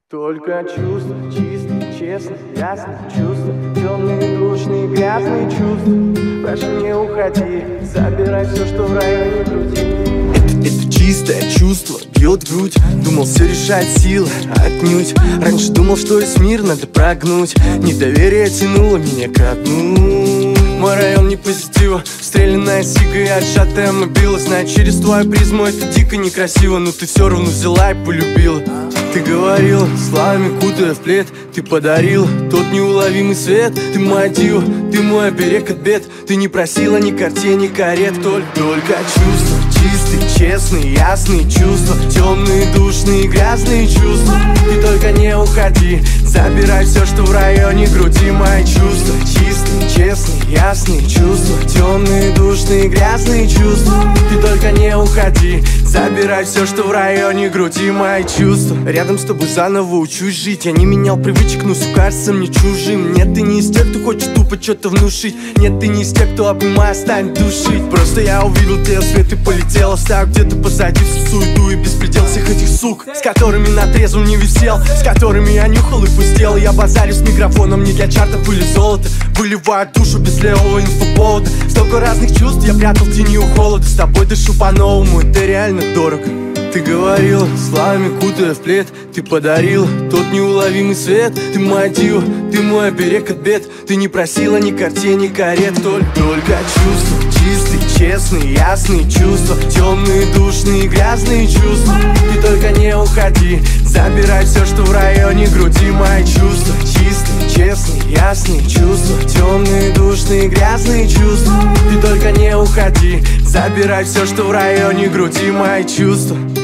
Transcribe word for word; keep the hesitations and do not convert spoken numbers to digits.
Только чувства, чистые, честные, ясные чувства, темные, душные, грязные чувства. Прошу, не уходи, забирай все, что в районе груди. Это, это чистое чувство, бьет в грудь. Думал, все решает сила, отнюдь. Раньше думал, что весь мир надо прогнуть. Недоверие тянуло меня ко дну. Мой район не позитива, стрелянная сига и отжатая мобила. Знаю, через твою призму это дико некрасиво, но ты все равно взяла и полюбила. Ты говорила, словами кутая в плед, ты подарила тот неуловимый свет. Ты моя дива, ты мой оберег от бед. Ты не просила ни картин, ни карет, только, только чувства. Чистые, честные, ясные чувства, темные, душные, грязные чувства. Ты только не уходи, забирай все, что в районе груди. Мои чувства, чистые, честные, ясные чувства, темные, душные, грязные чувства. Ты только не уходи, забирай все, что в районе груди. Мои чувства. Рядом с тобой заново учусь жить. Я не менял привычек, но все кажется мне чужим. Нет, ты не из тех, кто хочет тупо что-то внушить. Нет, ты не из тех, кто обнимая станет душить. Просто я увидел тебя свет и полетел. Оставив где-то позади всю суету и беспредел всех этих сук, с которыми на трезвом не висел, с которыми я нюхал и пустел. Я базарю с микрофоном не для чартов или золота. Выливаю душу без левого инфоповода. Столько разных чувств я прятал в тени у холода. С тобой дышу по-новому, это реально дорого. Ты говорила, словами кутая в плед, ты подарила тот неуловимый свет. Ты моя дива, ты мой оберег от бед. Ты не просила ни картин, ни карет, только, только чувства. Чистые, честные, ясные чувства, темные, душные, грязные чувства. Ты только не уходи, забирай все, что в районе груди. Мои чувства, чистые, честные, ясные чувства, темные, душные, грязные чувства. Ты только не уходи, забирай все, что в районе груди. Мои чувства.